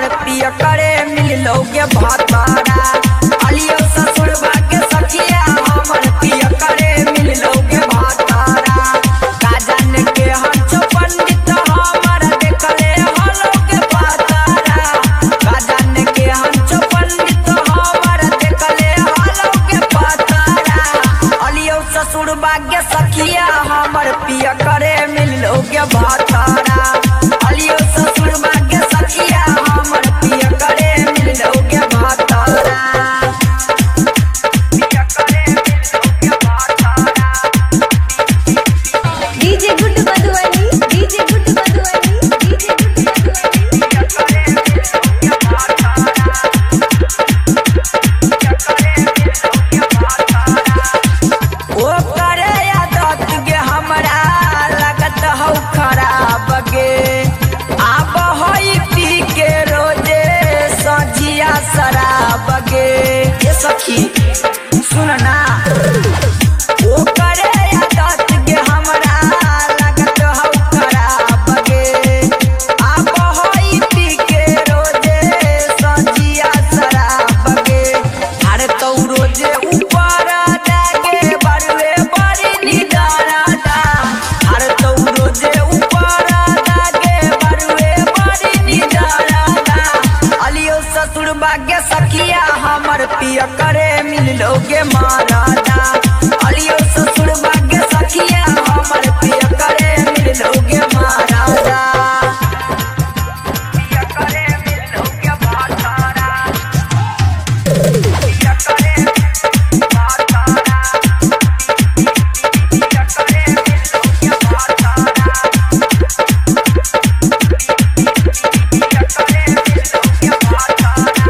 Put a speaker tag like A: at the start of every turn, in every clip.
A: हमर पिया करे मिलोगे भातारा। अलियो ससुर बाके सखिया हमर पिया करे मिलोगे भातारा। राजन के हंस पंडित हमर देखले हलोगे भातारा। राजन के हंस पंडित हमर देखले हलोगे भातारा। अलियो ससुर बाके सखिया हमर पिया करे मिलोगे भातारा। अलियो ससुर बाके सखिया हमर पिया करे मिलोगे भातारा। पिया करे मिलोगे भातारा।
B: डीजे गुड मधुबनी, डीजे गुड मधुबनी, डीजे गुड मधुबनी।
A: पिया करे मिलोगे भातारा। पिया करे मिलोगे भातारा। ओ करे आदत गे हमरा लगत हौ खराब गे। आब होई पी के रोजे सझिया शराब गे। ये सखी सुन ना, ओ करे आदत गे हमरा लगत हौ खराब गे। आब होई पी के रोजे सझिया शराब गे। अरे तो रोजे ऊपर जागे बड़वे बड़ी निदारा दाम। अरे तो रोजे ऊपर जागे बड़वे बड़ी निदारा दाम। अलियो ससुर बागे सखिया हमर पिया करे मिलोगे मारादा। अलियो ससुर बागे सखिया हमर पिया करे मिलोगे मारादा। पिया करे मिलोगे भातारा। पिया करे भातारा। पिया करे मिलोगे भातारा। पिया करे मिलोगे भातारा।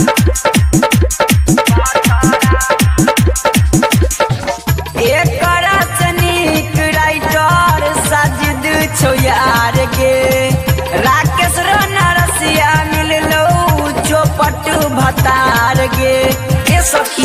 A: एकरा से नीक राइटर साजिद छौ यार गे। राकेश रसिया मिललो चौपट भतार गे। ए सखी